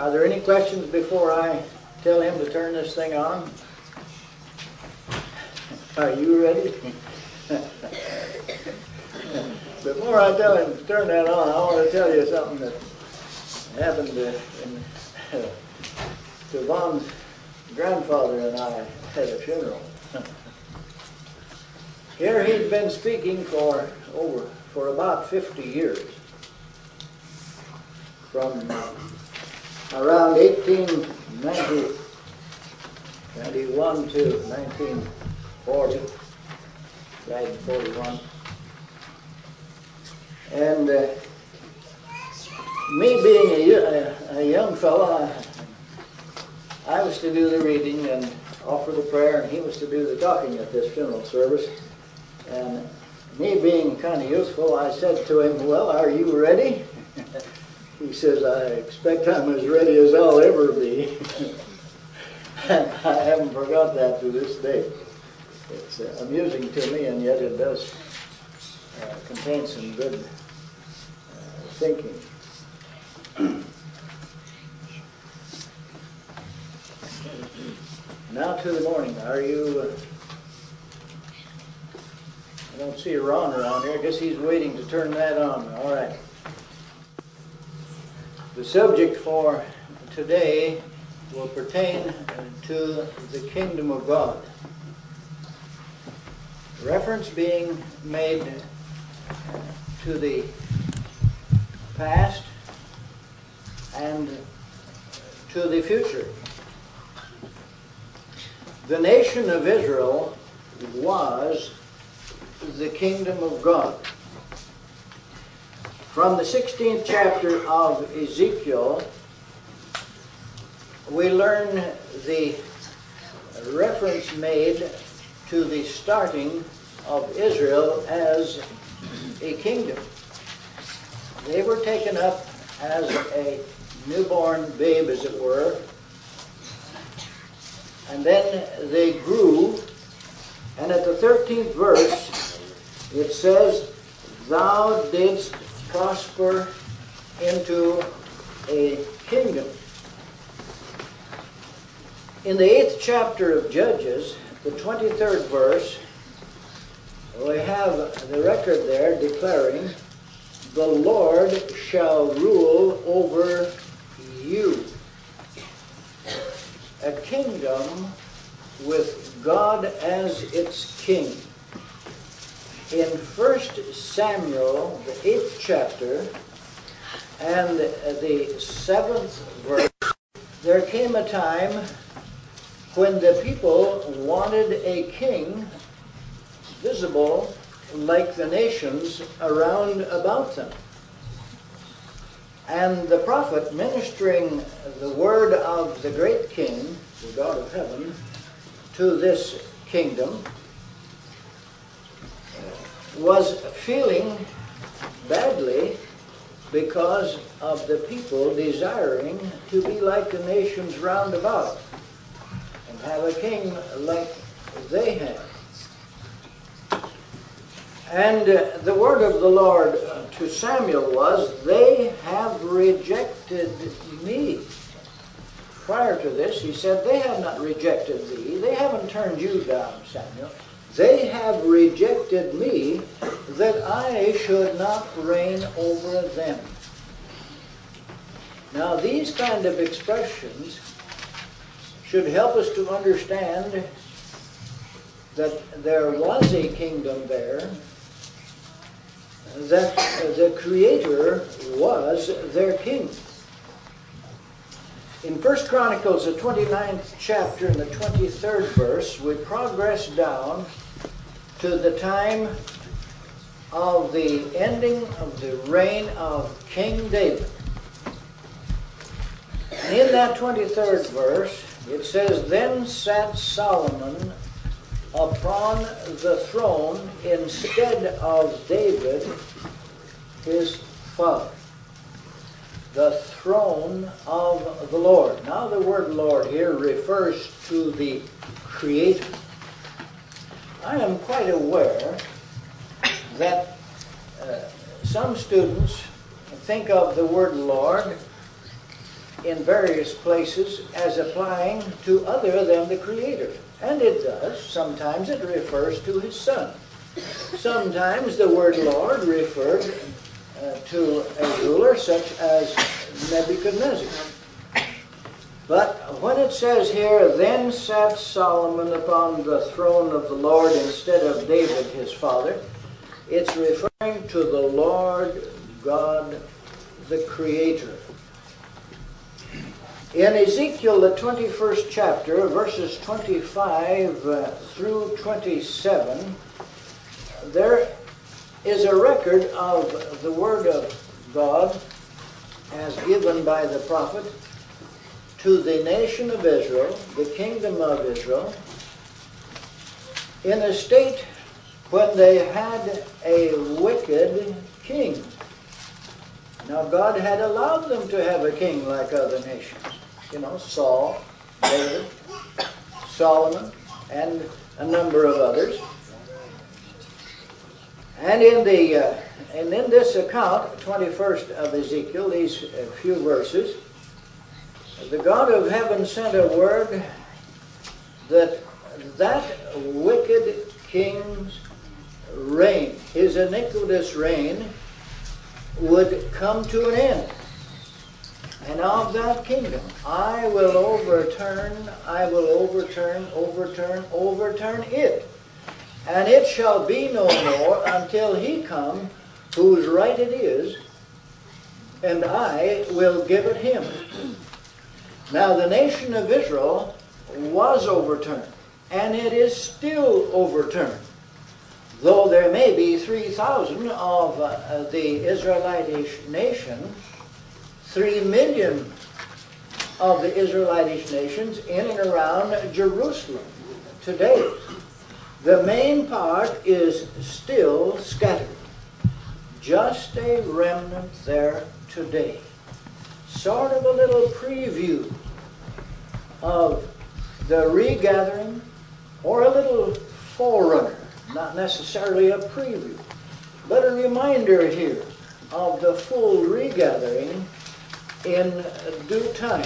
Are there any questions before I tell him to turn this thing on? Are you ready? Before I tell him to turn that on, I want to tell you something that happened to Vaughn's grandfather and I at a funeral. Here he'd been speaking for about 50 years. From around 1891 to 1940, died in 41. And me being a young fellow, I was to do the reading and offer the prayer, and he was to do the talking at this funeral service. And me being kind of youthful, I said to him, "Well, are you ready?" He says, "I expect I'm as ready as I'll ever be." And I haven't forgot that to this day. It's amusing to me, and yet it does contain some good thinking. Now to the morning. Are you... I don't see Ron around here. I guess he's waiting to turn that on. All right. The subject for today will pertain to the kingdom of God. Reference being made to the past and to the future. The nation of Israel was the kingdom of God. From the 16th chapter of Ezekiel, we learn the reference made to the starting of Israel as a kingdom. They were taken up as a newborn babe, as it were, and then they grew, and at the 13th verse it says, "Thou didst prosper into a kingdom." In the 8th chapter of Judges, the 23rd verse, we have the record there declaring, "The Lord shall rule over you." A kingdom with God as its king. In 1 Samuel, the 8th chapter, and the 7th verse, there came a time when the people wanted a king visible like the nations around about them. And the prophet, ministering the word of the great king, the God of heaven, to this kingdom, was feeling badly because of the people desiring to be like the nations round about and have a king like they had. And the word of the Lord to Samuel was, "They have rejected me." Prior to this, he said, "They have not rejected thee. They haven't turned you down, Samuel. They have rejected me, that I should not reign over them." Now, these kind of expressions should help us to understand that there was a kingdom there, that the Creator was their king. In 1 Chronicles, the 29th chapter and the 23rd verse, we progress down to the time of the ending of the reign of King David. And in that 23rd verse, it says, "Then sat Solomon upon the throne instead of David, his father." The throne of the Lord. Now the word Lord here refers to the Creator. I am quite aware that some students think of the word Lord in various places as applying to other than the Creator. And it does. Sometimes it refers to His Son. Sometimes the word Lord referred to a ruler such as Nebuchadnezzar. But when it says here, then sat Solomon upon the throne of the Lord instead of David his father, it's referring to the Lord God, the Creator. In Ezekiel, the 21st chapter, verses 25 through 27, there is a record of the Word of God as given by the prophet to the nation of Israel, the kingdom of Israel, in a state when they had a wicked king. Now, God had allowed them to have a king like other nations. You know, Saul, David, Solomon, and a number of others. And in this account, 21st of Ezekiel, these few verses, the God of heaven sent a word that wicked king's reign, his iniquitous reign, would come to an end. And of that kingdom I will overturn it. And it shall be no more until he come whose right it is, and I will give it him. Now the nation of Israel was overturned, and it is still overturned. Though there may be 3,000 of the Israelitish nation, 3 million of the Israelitish nations in and around Jerusalem today. The main part is still scattered. Just a remnant there today. Sort of a little preview of the regathering, or a little forerunner. Not necessarily a preview, but a reminder here of the full regathering in due time.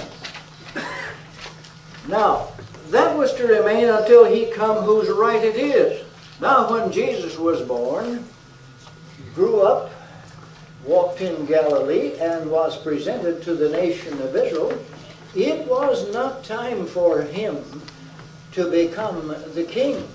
Now, that was to remain until he come whose right it is. Now, when Jesus was born, grew up, walked in Galilee, and was presented to the nation of Israel, it was not time for him to become the king.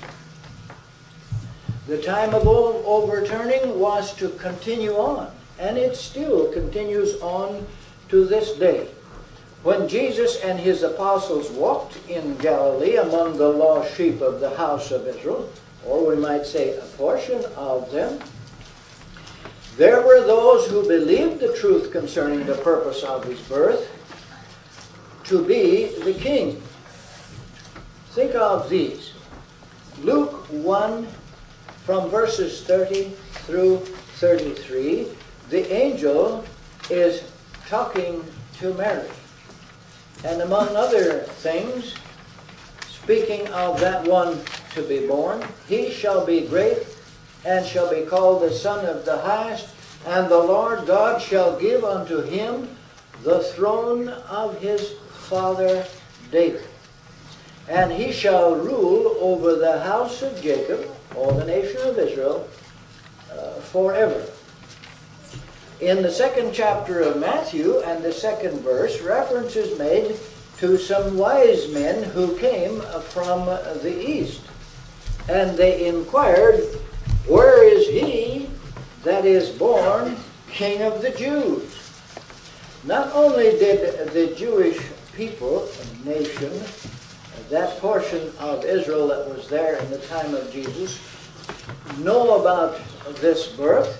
The time of overturning was to continue on, and it still continues on to this day. When Jesus and his apostles walked in Galilee among the lost sheep of the house of Israel, or we might say a portion of them, there were those who believed the truth concerning the purpose of his birth to be the king. Think of these. Luke 1, from verses 30 through 33, the angel is talking to Mary. And among other things, speaking of that one to be born, he shall be great and shall be called the Son of the Highest, and the Lord God shall give unto him the throne of his father David. And he shall rule over the house of Jacob, or the nation of Israel, forever. In the 2nd chapter of Matthew and the 2nd verse, reference is made to some wise men who came from the east. And they inquired, where is he that is born King of the Jews? Not only did the Jewish people, nation, that portion of Israel that was there in the time of Jesus, know about this birth,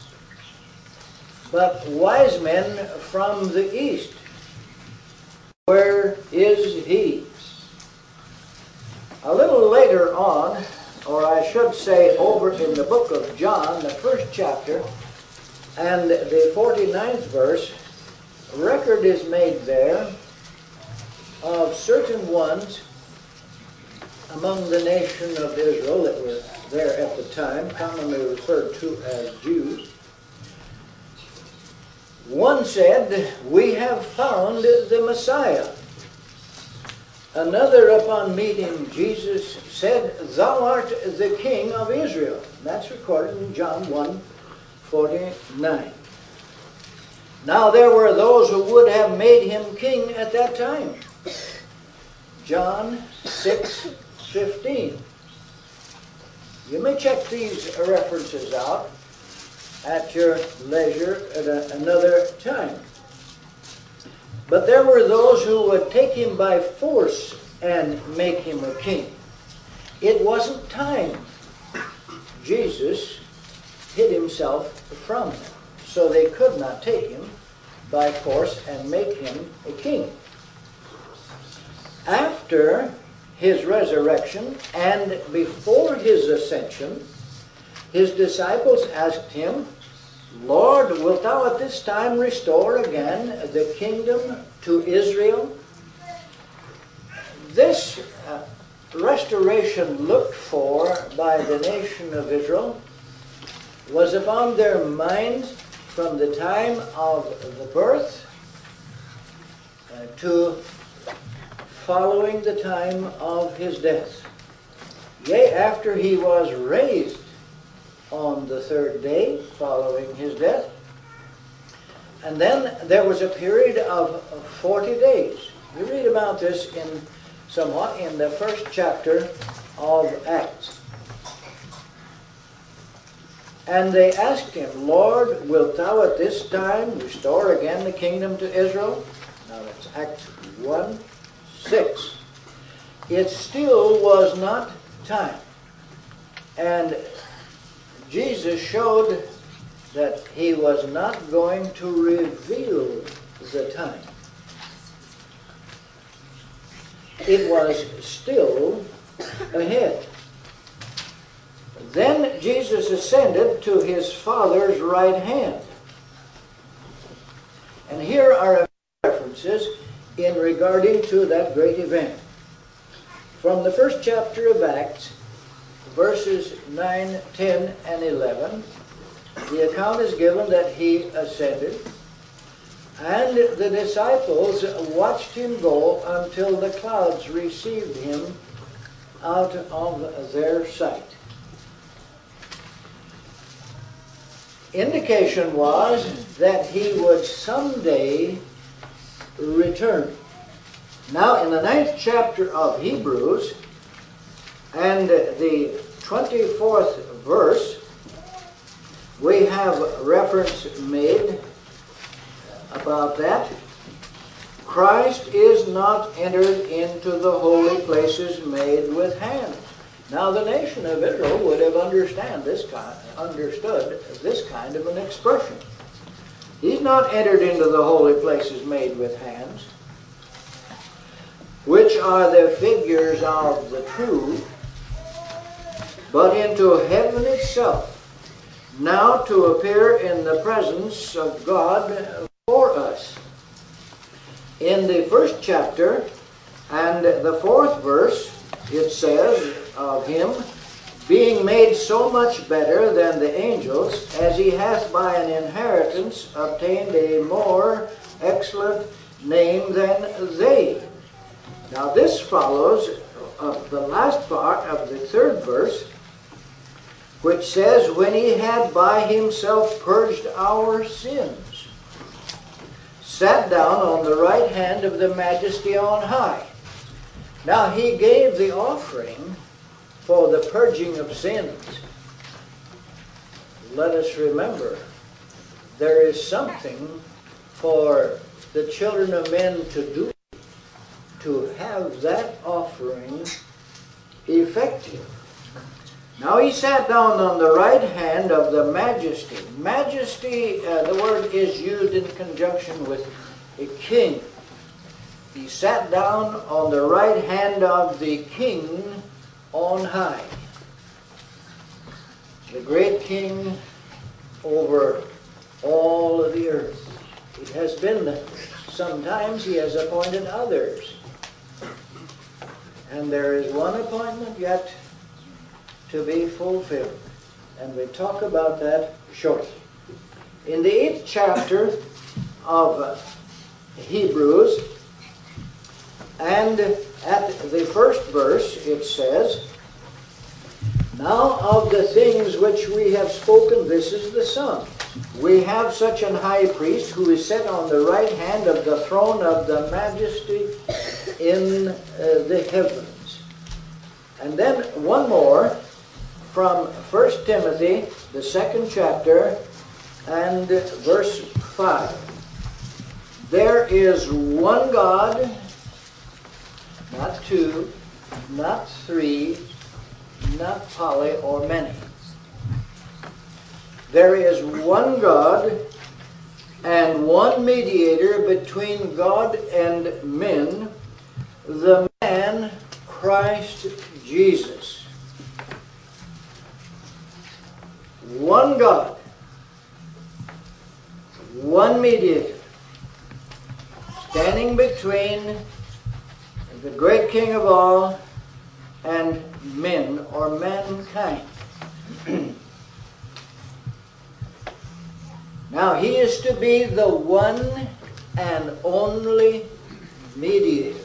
but wise men from the east. Where is he? A little later on, or I should say over in the book of John, the 1st chapter, and the 49th verse, record is made there of certain ones among the nation of Israel that were there at the time, commonly referred to as Jews, One said, "We have found the Messiah." Another, upon meeting Jesus, said, "Thou art the King of Israel." That's recorded in John 1:49. Now there were those who would have made him king at that time. John 6:15. You may check these references out at your leisure at another time. But there were those who would take him by force and make him a king. It wasn't time. Jesus hid himself from them, so they could not take him by force and make him a king. After his resurrection and before his ascension, his disciples asked him, "Lord, wilt thou at this time restore again the kingdom to Israel?" This restoration looked for by the nation of Israel was upon their minds from the time of the birth to following the time of his death. Yea, after he was raised on the third day following his death. And then there was a period of 40 days. You read about this somewhat in the first chapter of Acts. And they asked him, "Lord, wilt thou at this time restore again the kingdom to Israel?" Now that's Acts 1:6. It still was not time. And Jesus showed that he was not going to reveal the time. It was still ahead. Then Jesus ascended to his Father's right hand. And here are references in regarding to that great event. From the first chapter of Acts, verses 9, 10, and 11, the account is given that he ascended, and the disciples watched him go until the clouds received him out of their sight. Indication was that he would someday return. Now, in the 9th chapter of Hebrews, and the 24th verse, we have reference made about that. Christ is not entered into the holy places made with hands. Now the nation of Israel would have understood this kind of an expression. He's not entered into the holy places made with hands, which are the figures of the true, but into heaven itself, now to appear in the presence of God for us. In the 1st chapter and the 4th verse, it says of him, "Being made so much better than the angels, as he hath by an inheritance obtained a more excellent name than they." Now this follows the last part of the 3rd verse, which says, "When he had by himself purged our sins, sat down on the right hand of the majesty on high." Now he gave the offering for the purging of sins. Let us remember, there is something for the children of men to do to have that offering effective. Now he sat down on the right hand of the majesty. Majesty, the word is used in conjunction with a king. He sat down on the right hand of the king on high. The great king over all of the earth. It has been, sometimes he has appointed others. And there is one appointment yet to be fulfilled. And we talk about that shortly. In the 8th chapter of Hebrews. And at the first verse it says, "Now of the things which we have spoken, this is the sum. We have such an high priest who is set on the right hand of the throne of the majesty in the heavens." And then one more from 1 Timothy, the 2nd chapter, and verse 5. "There is one God, not two, not three, not poly or many. There is one God and one mediator between God and men, the man Christ Jesus." One God, one mediator, standing between the great King of all and men or mankind. Now he is to be the one and only mediator,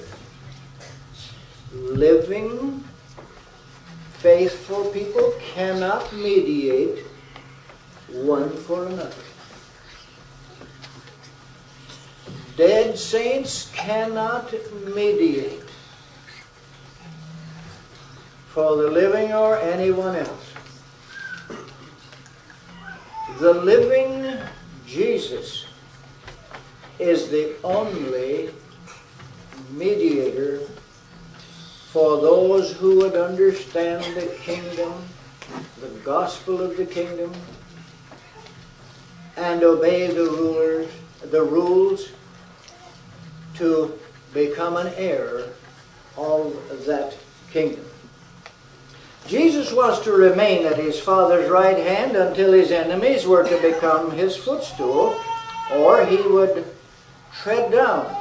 living, faithful people cannot mediate one for another. Dead saints cannot mediate for the living or anyone else. The living Jesus is the only mediator for those who would understand the kingdom, the gospel of the kingdom, and obey the rules to become an heir of that kingdom. Jesus was to remain at his Father's right hand until his enemies were to become his footstool, or he would tread down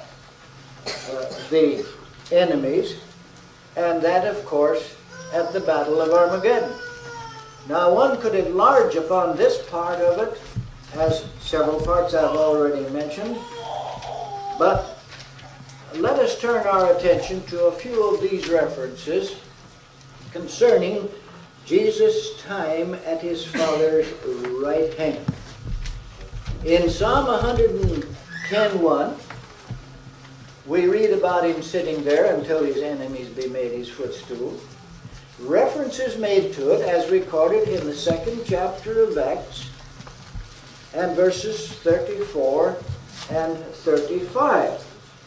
the enemies, and that, of course, at the Battle of Armageddon. Now, one could enlarge upon this part of it, as several parts I've already mentioned, but let us turn our attention to a few of these references concerning Jesus' time at his Father's right hand. In Psalm 110:1, we read about him sitting there until his enemies be made his footstool. Reference is made to it as recorded in the 2nd chapter of Acts and verses 34 and 35.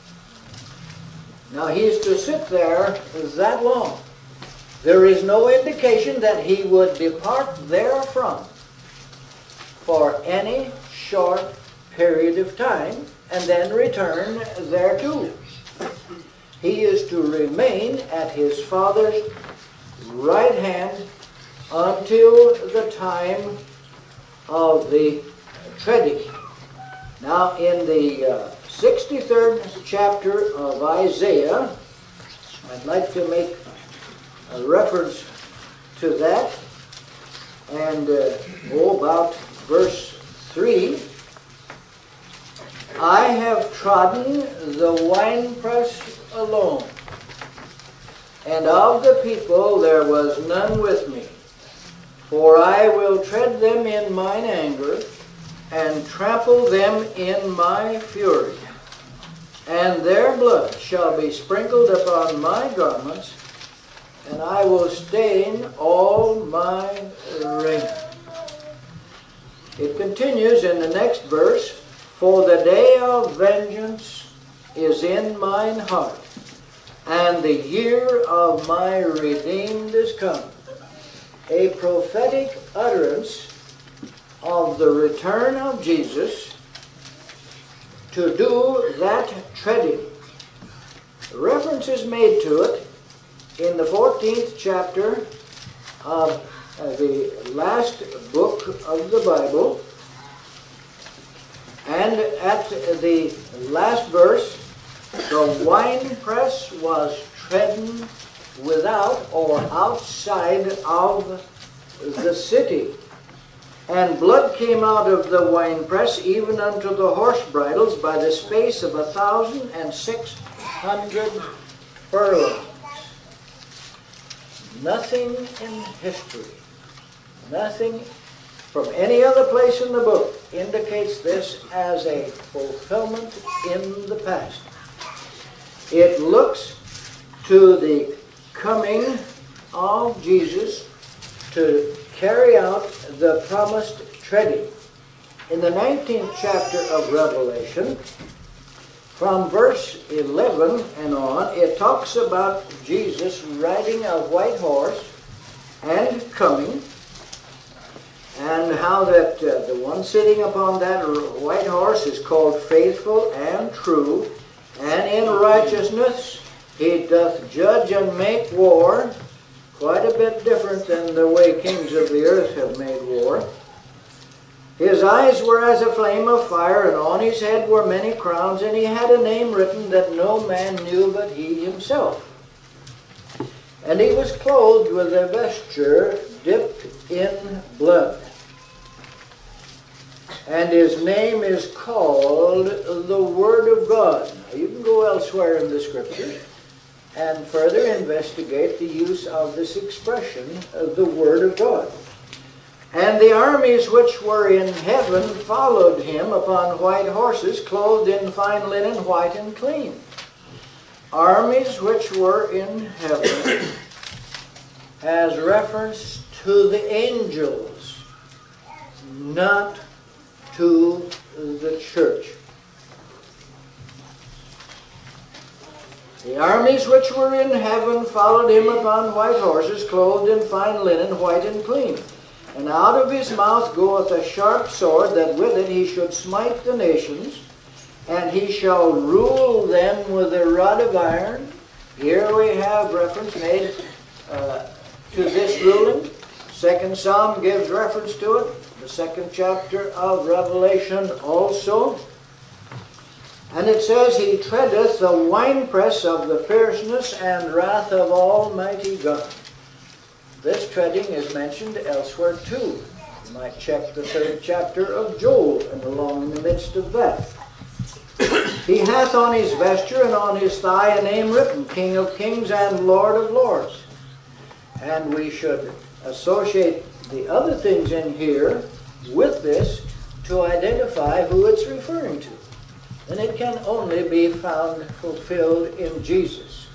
Now he is to sit there that long. There is no indication that he would depart therefrom for any short period of time and then return thereto. He is to remain at his Father's right hand until the time of the treading. Now in the 63rd chapter of Isaiah, I'd like to make a reference to that, and about verse 3. "I have trodden the winepress alone, and of the people there was none with me. For I will tread them in mine anger, and trample them in my fury. And their blood shall be sprinkled upon my garments, and I will stain all my raiment." It continues in the next verse, "For the day of vengeance is in mine heart, and the year of my redeemed is come." A prophetic utterance of the return of Jesus to do that treading. Reference is made to it in the 14th chapter of the last book of the Bible, and at the last verse, "The winepress was trodden without or outside of the city." And blood came out of the winepress, even unto the horse bridles, by the space of 1,600 furlongs. Nothing in history, nothing from any other place in the book indicates this as a fulfillment in the past. It looks to the coming of Jesus to carry out the promised treading. In the 19th chapter of Revelation, from verse 11 and on, it talks about Jesus riding a white horse and coming, and how that the one sitting upon that white horse is called Faithful and True, and in righteousness he doth judge and make war. Quite a bit different than the way kings of the earth have made war. His eyes were as a flame of fire, and on his head were many crowns, and he had a name written that no man knew but he himself. And he was clothed with a vesture dipped in blood. And his name is called the Word of God. Now, you can go elsewhere in the Scriptures and further investigate the use of this expression, the Word of God. And the armies which were in heaven followed him upon white horses, clothed in fine linen, white and clean. Armies which were in heaven has reference to the angels, not to the church. The armies which were in heaven followed him upon white horses, clothed in fine linen, white and clean. And out of his mouth goeth a sharp sword, that with it he should smite the nations, and he shall rule them with a rod of iron. Here we have reference made to this ruling. Second Psalm gives reference to it. The 2nd chapter of Revelation also. And it says, he treadeth the winepress of the fierceness and wrath of Almighty God. This treading is mentioned elsewhere too. You might check the 3rd chapter of Joel and along in the midst of that. He hath on his vesture and on his thigh a name written, King of Kings and Lord of Lords. And we should associate the other things in here with this to identify who it's referring to. And it can only be found fulfilled in Jesus.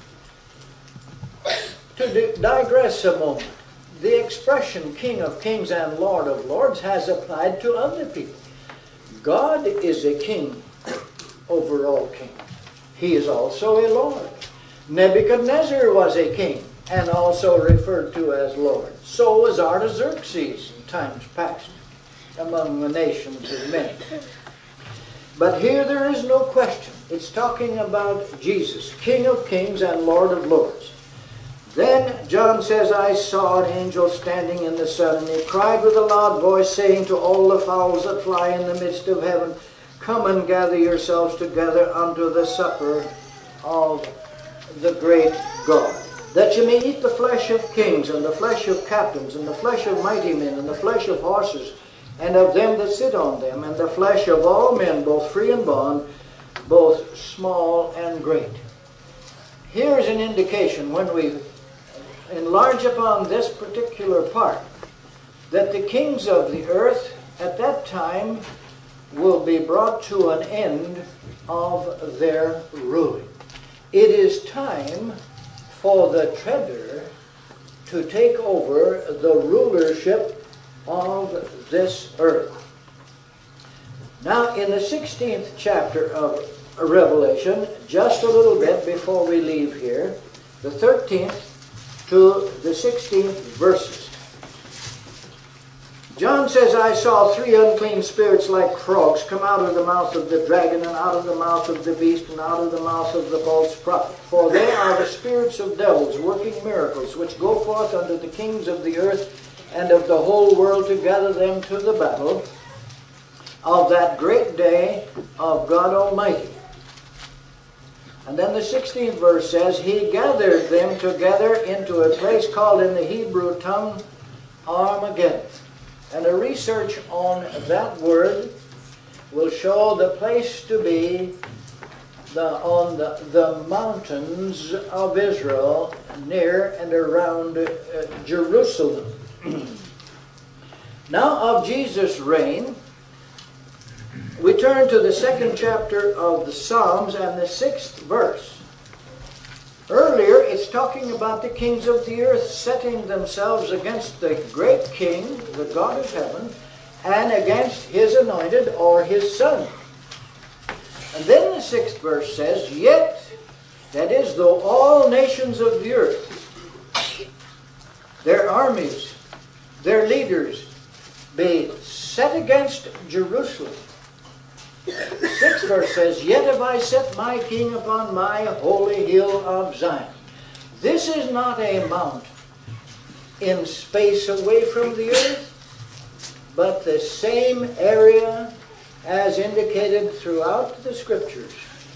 To digress a moment, the expression King of Kings and Lord of Lords has applied to other people. God is a king over all kings. He is also a Lord. Nebuchadnezzar was a king and also referred to as Lord. So was Artaxerxes in times past among the nations of men. But here there is no question. It's talking about Jesus, King of Kings and Lord of Lords. Then John says, I saw an angel standing in the sun, and he cried with a loud voice, saying to all the fowls that fly in the midst of heaven, come and gather yourselves together unto the supper of the great God, that you may eat the flesh of kings, and the flesh of captains, and the flesh of mighty men, and the flesh of horses, and of them that sit on them, and the flesh of all men, both free and bond, both small and great. Here's an indication, when we enlarge upon this particular part, that the kings of the earth at that time will be brought to an end of their ruling. It is time for the treader to take over the rulership of this earth. Now, in the 16th chapter of Revelation, just a little bit before we leave here, the 13th to the 16th verses. John says, I saw 3 unclean spirits like frogs come out of the mouth of the dragon, and out of the mouth of the beast, and out of the mouth of the false prophet. For they are the spirits of devils, working miracles, which go forth unto the kings of the earth and of the whole world, to gather them to the battle of that great day of God Almighty. And then the 16th verse says, he gathered them together into a place called in the Hebrew tongue Armageddon. And a research on that word will show the place to be on the mountains of Israel, near and around Jerusalem. Now of Jesus' reign, we turn to the 2nd chapter of the Psalms and the 6th verse. Earlier, it's talking about the kings of the earth setting themselves against the great king, the God of heaven, and against his anointed or his son. And then the 6th verse says, yet, that is, though all nations of the earth, their armies, their leaders, be set against Jerusalem. The 6th verse says, yet have I set my king upon my holy hill of Zion. This is not a mount in space away from the earth, but the same area as indicated throughout the Scriptures.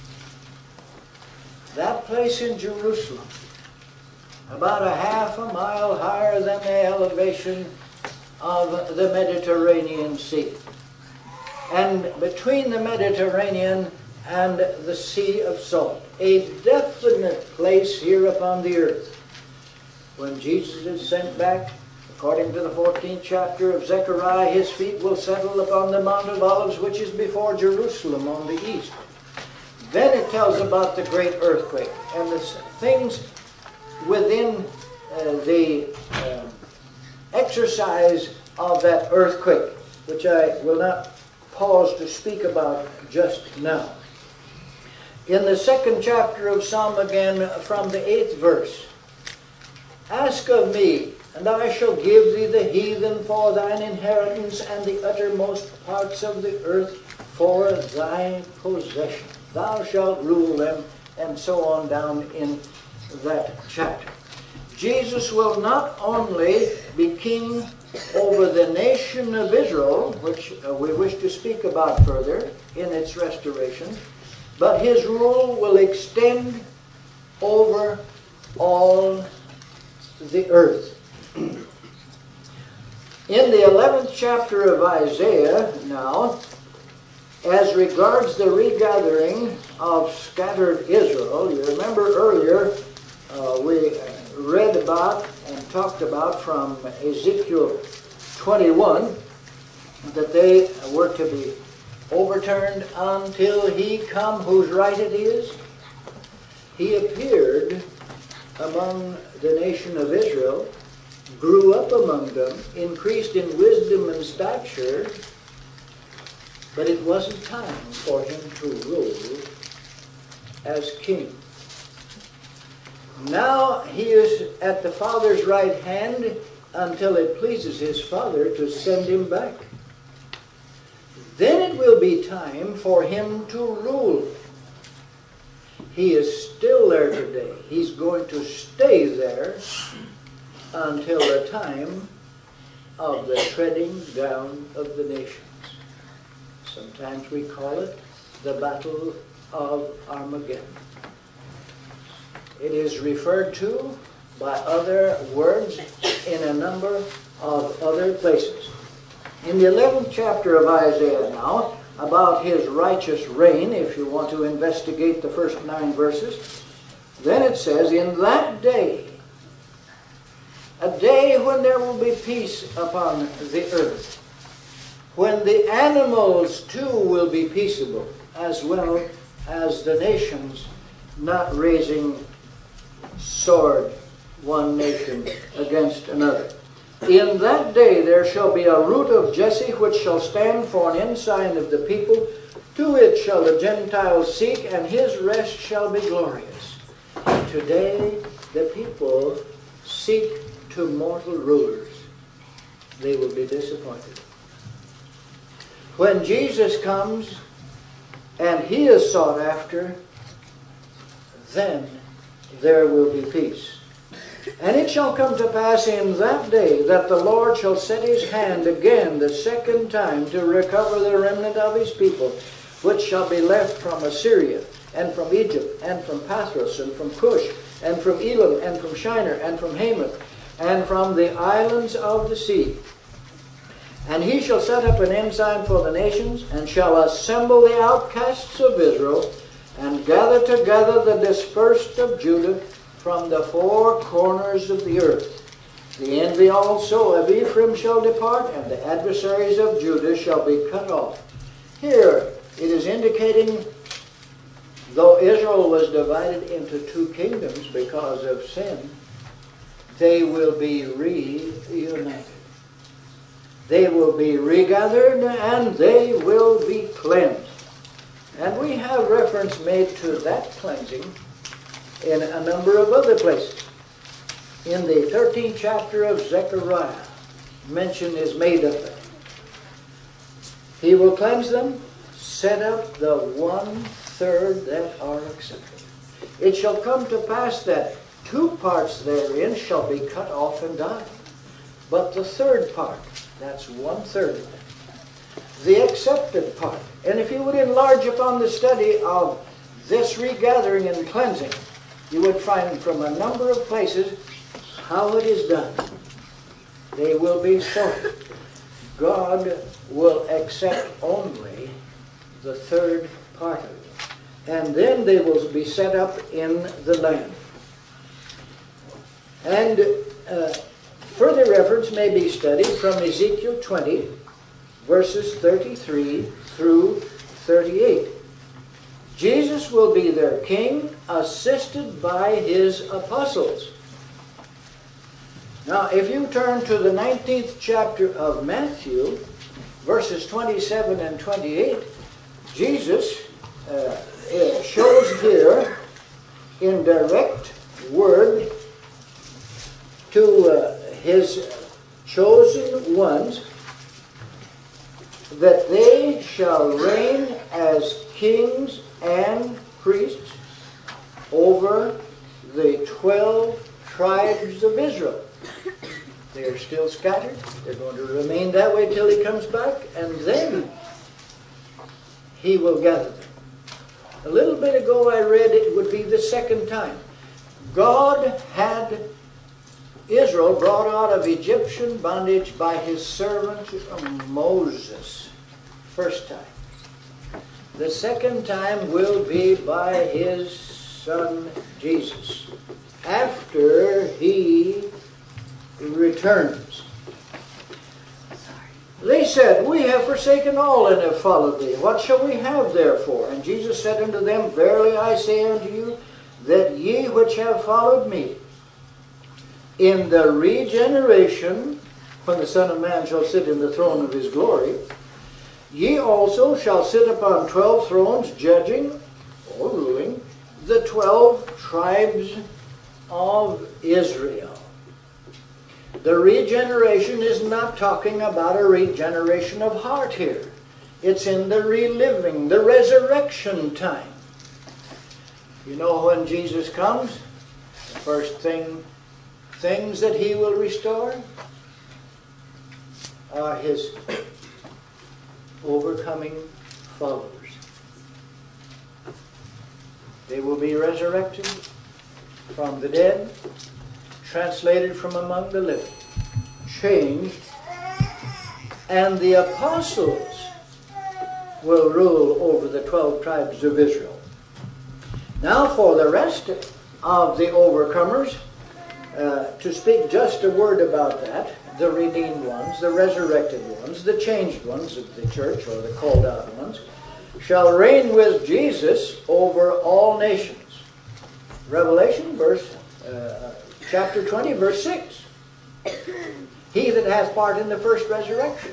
That place in Jerusalem, about a half a mile higher than the elevation of the Mediterranean Sea. And between the Mediterranean and the Sea of Salt, a definite place here upon the earth. When Jesus is sent back, according to the 14th chapter of Zechariah, his feet will settle upon the Mount of Olives, which is before Jerusalem on the east. Then it tells about the great earthquake and the things within the exercise of that earthquake, which I will not pause to speak about just now. In the 2nd chapter of Psalm again, from the 8th verse, ask of me, and I shall give thee the heathen for thine inheritance, and the uttermost parts of the earth for thy possession. Thou shalt rule them, and so on down in that chapter. Jesus will not only be king over the nation of Israel, which we wish to speak about further in its restoration, but his rule will extend over all the earth. In the 11th chapter of Isaiah now, as regards the regathering of scattered Israel, you remember earlier we read about and talked about from Ezekiel 21 that they were to be overturned until he come whose right it is. He appeared among the nation of Israel, grew up among them, increased in wisdom and stature, but it wasn't time for him to rule as king. Now he is at the Father's right hand until it pleases his Father to send him back. Then it will be time for him to rule. He is still there today. He's going to stay there until the time of the treading down of the nations. Sometimes we call it the Battle of Armageddon. It is referred to by other words in a number of other places. In the 11th chapter of Isaiah now, about his righteous reign, if you want to investigate the first 9 verses, then it says, in that day, a day when there will be peace upon the earth, when the animals too will be peaceable, as well as the nations not raising sword, one nation against another. In that day there shall be a root of Jesse, which shall stand for an ensign of the people. To it shall the Gentiles seek, and his rest shall be glorious. Today the people seek to mortal rulers. They will be disappointed. When Jesus comes and he is sought after, then there will be peace. And it shall come to pass in that day that the Lord shall set his hand again the second time to recover the remnant of his people, which shall be left from Assyria, and from Egypt, and from Pathros, and from Cush, and from Elam, and from Shinar, and from Hamath, and from the islands of the sea. And he shall set up an ensign for the nations, and shall assemble the outcasts of Israel, and gather together the dispersed of Judah from the four corners of the earth. The envy also of Ephraim shall depart, and the adversaries of Judah shall be cut off. Here it is indicating, though Israel was divided into two kingdoms because of sin, they will be reunited. They will be regathered, and they will be cleansed. And we have reference made to that cleansing in a number of other places. In the 13th chapter of Zechariah, mention is made of it. He will cleanse them, set up the 1/3 that are accepted. It shall come to pass that 2 parts therein shall be cut off and die. But the 3rd part, that's 1/3 of it, the accepted part. And if you would enlarge upon the study of this regathering and cleansing, you would find from a number of places how it is done. They will be sorted. God will accept only the 3rd part of it. And then they will be set up in the land. And further reference may be studied from Ezekiel 20, verses 33 through 38. Jesus will be their king, assisted by his apostles. Now, if you turn to the 19th chapter of Matthew, verses 27 and 28, Jesus shows here in direct word to his chosen ones that they shall reign as kings and priests over the 12 tribes of Israel. They are still scattered. They're going to remain that way till he comes back, and then he will gather them. A little bit ago I read it would be the 2nd time. God had Israel brought out of Egyptian bondage by his servant Moses. First time. The 2nd time will be by his son Jesus, after he returns. They said, "We have forsaken all and have followed thee. What shall we have therefore?" And Jesus said unto them, "Verily I say unto you, that ye which have followed me, in the regeneration, when the Son of Man shall sit in the throne of his glory, ye also shall sit upon 12 thrones, judging or ruling the 12 tribes of Israel." The regeneration is not talking about a regeneration of heart here. It's in the reliving, the resurrection time. You know, when Jesus comes, the first things that he will restore are his overcoming followers. They will be resurrected from the dead, translated from among the living, changed, and the apostles will rule over the 12 tribes of Israel. Now for the rest of the overcomers, to speak just a word about that, the redeemed ones, the resurrected ones, the changed ones of the church, or the called out ones, shall reign with Jesus over all nations. Revelation chapter 20, verse 6. He that hath part in the first resurrection.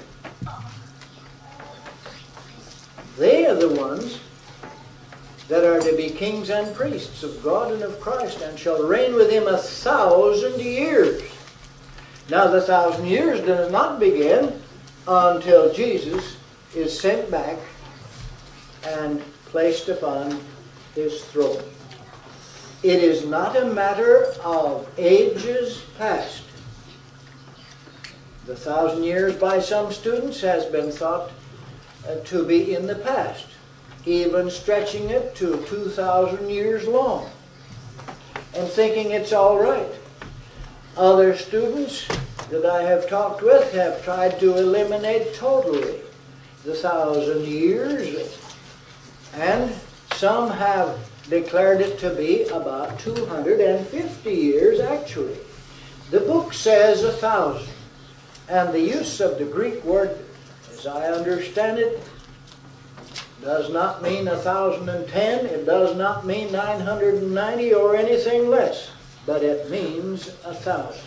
They are the ones that are to be kings and priests of God and of Christ, and shall reign with him 1,000 years. Now the 1,000 years does not begin until Jesus is sent back and placed upon his throne. It is not a matter of ages past. The 1,000 years by some students has been thought to be in the past, even stretching it to 2,000 years long, and thinking it's all right. Other students that I have talked with have tried to eliminate totally the 1,000 years, and some have declared it to be about 250 years actually. The book says 1,000, and the use of the Greek word, as I understand it, does not mean 1,010, it does not mean 990 or anything less, but it means 1,000.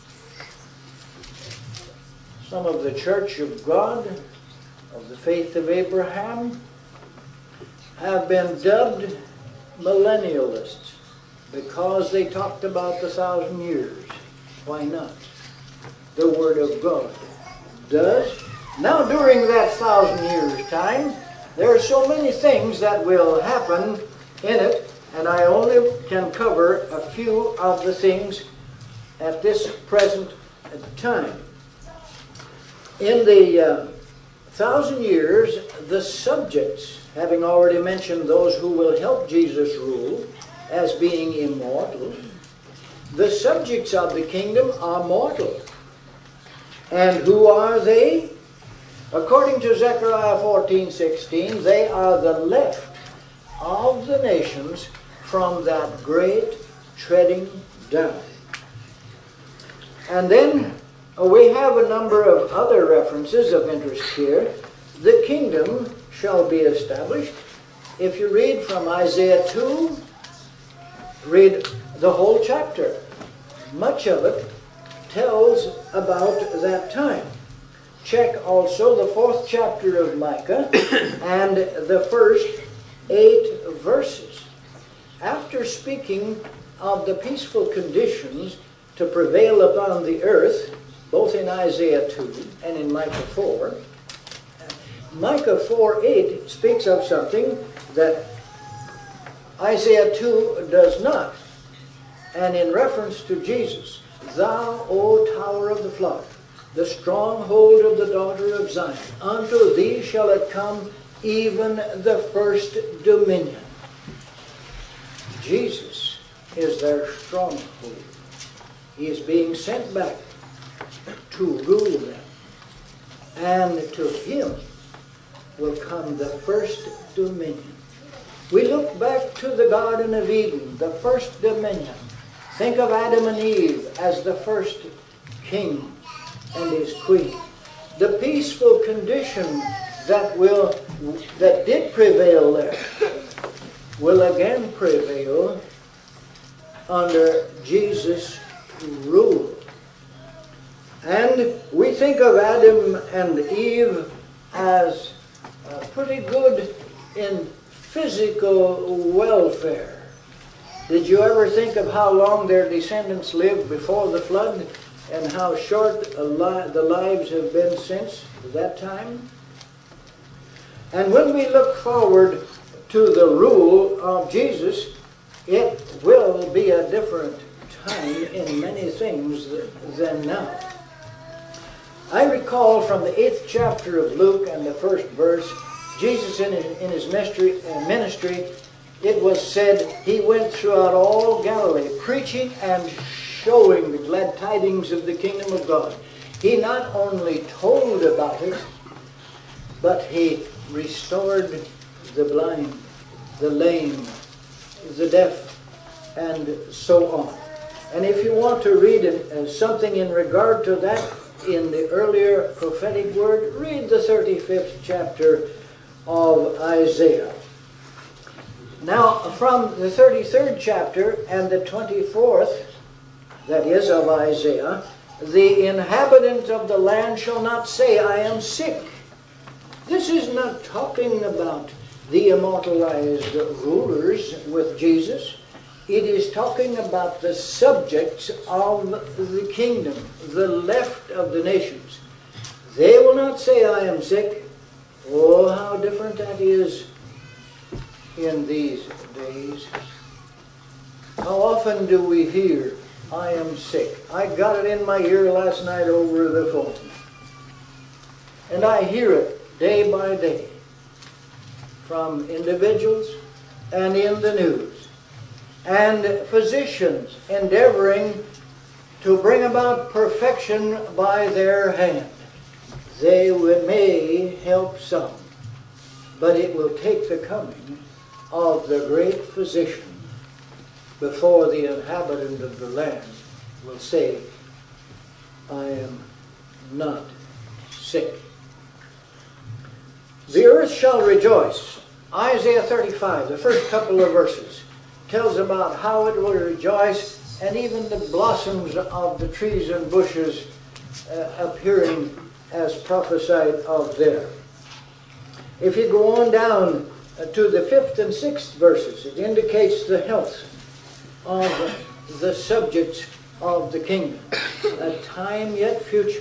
Some of the Church of God, of the faith of Abraham, have been dubbed millennialists because they talked about the 1,000 years. Why not? The Word of God does. Now during that 1,000 years time, there are so many things that will happen in it, and I only can cover a few of the things at this present time. In the 1,000 years, the subjects, having already mentioned those who will help Jesus rule as being immortal, the subjects of the kingdom are mortal. And who are they? According to Zechariah 14:16, they are the left of the nations from that great treading down. And then we have a number of other references of interest here. The kingdom shall be established. If you read from Isaiah 2, read the whole chapter. Much of it tells about that time. Check also the 4th chapter of Micah and the first 8 verses. After speaking of the peaceful conditions to prevail upon the earth, both in Isaiah 2 and in Micah 4, Micah 4:8 speaks of something that Isaiah 2 does not. And in reference to Jesus, "Thou, O tower of the flock, the stronghold of the daughter of Zion, unto thee shall it come, even the first dominion." Jesus is their stronghold. He is being sent back to rule them. And to him will come the first dominion. We look back to the Garden of Eden, the first dominion. Think of Adam and Eve as the first king and his queen. The peaceful condition that did prevail there will again prevail under Jesus' rule. And we think of Adam and Eve as pretty good in physical welfare. Did you ever think of how long their descendants lived before the flood and how short the lives have been since that time? And when we look forward to the rule of Jesus, it will be a different time in many things than now. I recall from the 8th chapter of Luke and the 1st verse, Jesus in his ministry, it was said he went throughout all Galilee, preaching and showing the glad tidings of the kingdom of God. He not only told about it, but he restored the blind, the lame, the deaf, and so on. And if you want to read something in regard to that in the earlier prophetic word, read the 35th chapter of Isaiah. Now, from the 33rd chapter and the 24th, that is, of Isaiah, the inhabitant of the land shall not say, "I am sick." This is not talking about the immortalized rulers with Jesus. It is talking about the subjects of the kingdom, the left of the nations. They will not say, "I am sick." Oh, how different that is in these days. How often do we hear, "I am sick"? I got it in my ear last night over the phone. And I hear it day by day from individuals and in the news. And physicians endeavoring to bring about perfection by their hand. They may help some, but it will take the coming of the great physician before the inhabitant of the land will say, I am not sick. The earth shall rejoice. Isaiah 35, the first couple of verses, tells about how it will rejoice, and even the blossoms of the trees and bushes appearing as prophesied of there. If you go on down to the 5th and 6th verses, it indicates the health of the subjects of the kingdom. A time yet future,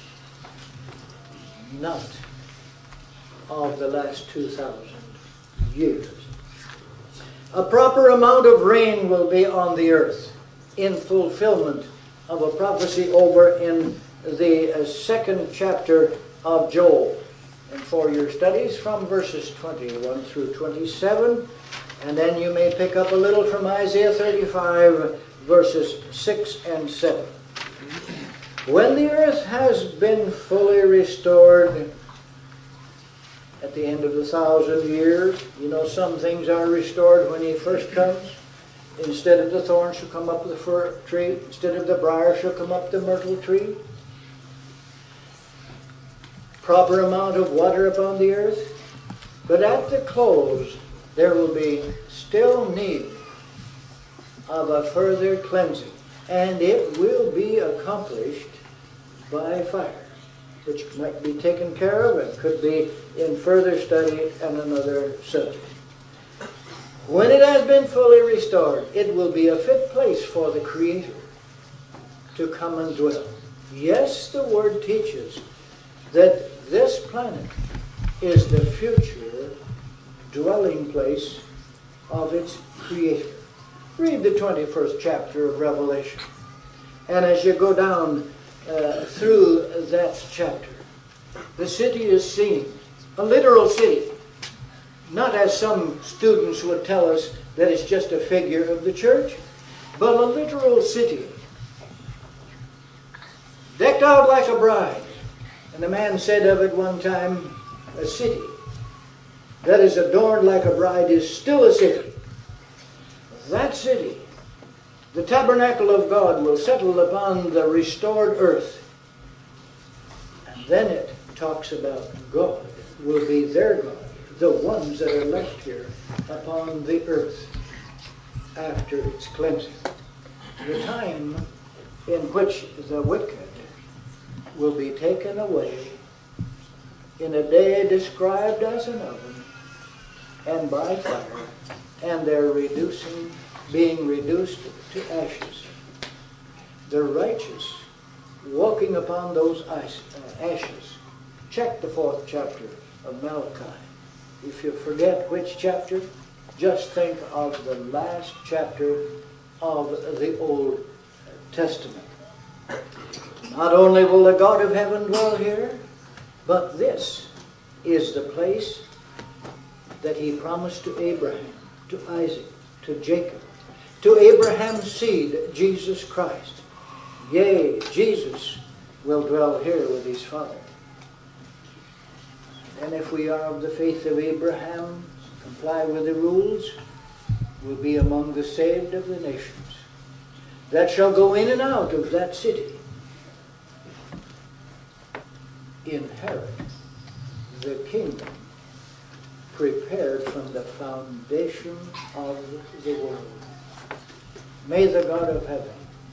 not of the last 2,000 years. A proper amount of rain will be on the earth in fulfillment of a prophecy over in the 2nd chapter of Joel. And for your studies from verses 21 through 27, and then you may pick up a little from Isaiah 35, verses 6 and 7. When the earth has been fully restored at the end of the 1,000 years, you know some things are restored when he first comes. Instead of the thorn shall come up the fir tree. Instead of the briar shall come up the myrtle tree. Proper amount of water upon the earth. But at the close, there will be still need of a further cleansing. And it will be accomplished by fire, which might be taken care of and could be in further study and another subject. When it has been fully restored, it will be a fit place for the Creator to come and dwell. Yes, the Word teaches that this planet is the future dwelling place of its Creator. Read the 21st chapter of Revelation. And as you go down through that chapter, the city is seen, a literal city. Not as some students would tell us that it's just a figure of the church, but a literal city. Decked out like a bride. And the man said of it one time, a city that is adorned like a bride is still a city. That city, the tabernacle of God, will settle upon the restored earth. And then it talks about God will be their God, the ones that are left here upon the earth after its cleansing. The time in which the wicked will be taken away in a day described as an oven and by fire, and they're being reduced to ashes. The righteous walking upon those ashes. Check the 4th chapter of Malachi. If you forget which chapter, just think of the last chapter of the Old Testament. Not only will the God of heaven dwell here, but this is the place that he promised to Abraham, to Isaac, to Jacob, to Abraham's seed, Jesus Christ. Yea, Jesus will dwell here with his Father. And if we are of the faith of Abraham, comply with the rules, we'll be among the saved of the nations that shall go in and out of that city, inherit the kingdom prepared from the foundation of the world. May the God of heaven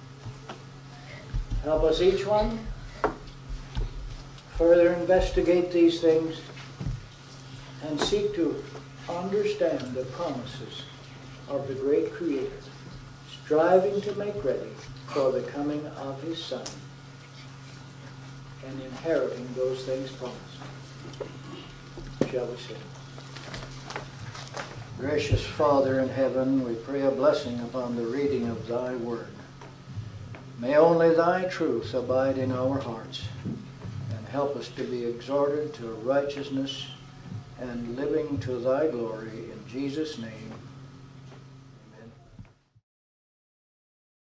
help us each one further investigate these things and seek to understand the promises of the great Creator, striving to make ready for the coming of his Son and inheriting those things promised. Shall we sing? Gracious Father in heaven, we pray a blessing upon the reading of thy word. May only thy truth abide in our hearts and help us to be exhorted to righteousness and living to thy glory. In Jesus' name.